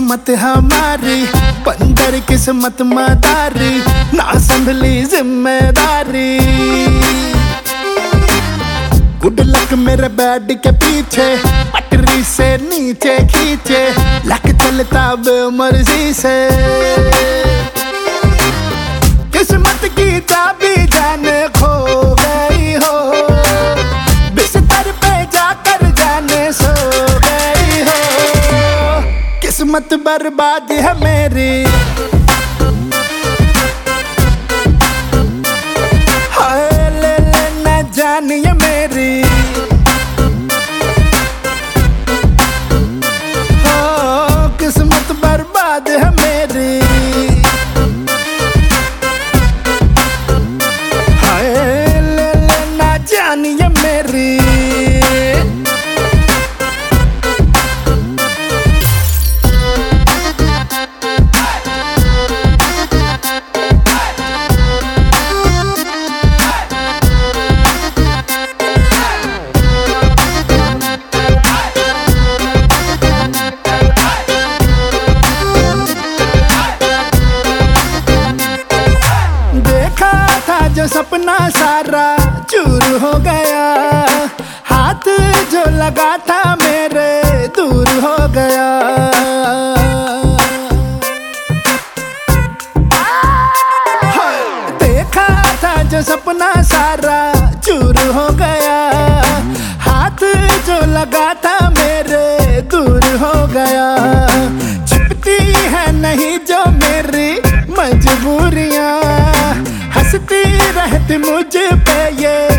किस्मत हमारी बंदर किस्मत मदारी ना संभली जिम्मेदारी। गुड लक मेरे बेड के पीछे पटरी से नीचे खींचे लक चलता बेमर्जी से। किस्मत की चाबी जाने खो गई हो बिस्तर पे जाकर जाने सो गई हो। किस्मत बर्बाद है मेरी हाय ले ले न जानिए मेरी। हो किस्मत बर्बाद है मेरी हाय ले ले न जानिए मेरी। जो सपना सारा चूर हो गया हाथ जो लगा था मेरे दूर हो गया। देखा था जो सपना सारा चूर हो गया हाथ जो लगा था मेरे दूर हो गया। छिपती है नहीं जो मेरी मजबूरियां हंसती रहती मुझ पे ये